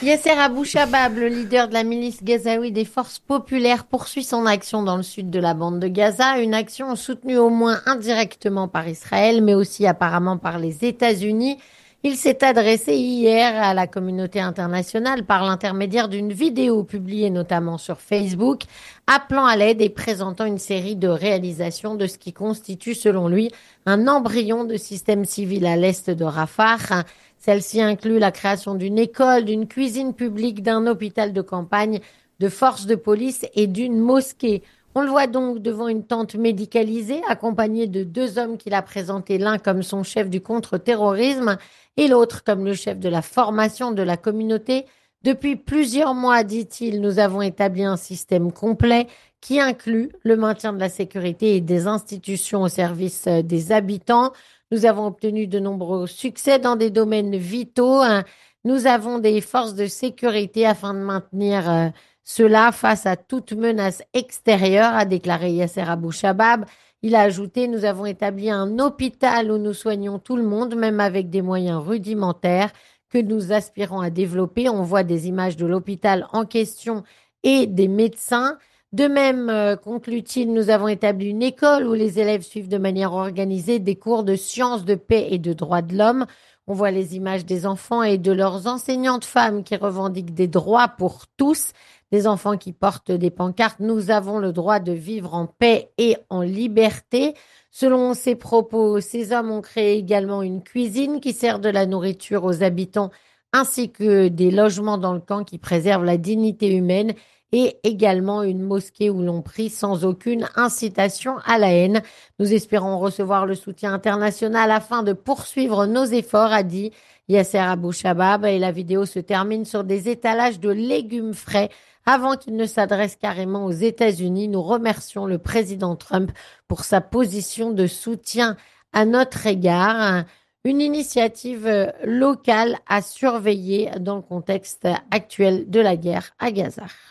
Yasser Abou Shabab, le leader de la milice gazaoui des forces populaires, poursuit son action dans le sud de la bande de Gaza, une action soutenue au moins indirectement par Israël, mais aussi apparemment par les États-Unis. Il s'est adressé hier à la communauté internationale par l'intermédiaire d'une vidéo publiée notamment sur Facebook, appelant à l'aide et présentant une série de réalisations de ce qui constitue, selon lui, un embryon de système civil à l'est de Rafah. Celle-ci inclut la création d'une école, d'une cuisine publique, d'un hôpital de campagne, de forces de police et d'une mosquée. On le voit donc devant une tente médicalisée, accompagnée de deux hommes qu'il a présentés, l'un comme son chef du contre-terrorisme et l'autre comme le chef de la formation de la communauté. Depuis plusieurs mois, dit-il, nous avons établi un système complet qui inclut le maintien de la sécurité et des institutions au service des habitants. Nous avons obtenu de nombreux succès dans des domaines vitaux, hein. Nous avons des forces de sécurité afin de maintenir cela face à toute menace extérieure, a déclaré Yasser Abou Shabab. Il a ajouté, nous avons établi un hôpital où nous soignons tout le monde, même avec des moyens rudimentaires que nous aspirons à développer. On voit des images de l'hôpital en question et des médecins. De même, conclut-il, nous avons établi une école où les élèves suivent de manière organisée des cours de sciences de paix et de droits de l'homme. On voit les images des enfants et de leurs enseignantes femmes qui revendiquent des droits pour tous, des enfants qui portent des pancartes. Nous avons le droit de vivre en paix et en liberté. Selon ses propos, ces hommes ont créé également une cuisine qui sert de la nourriture aux habitants ainsi que des logements dans le camp qui préservent la dignité humaine et également une mosquée où l'on prie sans aucune incitation à la haine. Nous espérons recevoir le soutien international afin de poursuivre nos efforts, a dit Yasser Abou Shabab. Et la vidéo se termine sur des étalages de légumes frais avant qu'il ne s'adresse carrément aux États-Unis. Nous remercions le président Trump pour sa position de soutien à notre égard. Une initiative locale à surveiller dans le contexte actuel de la guerre à Gaza.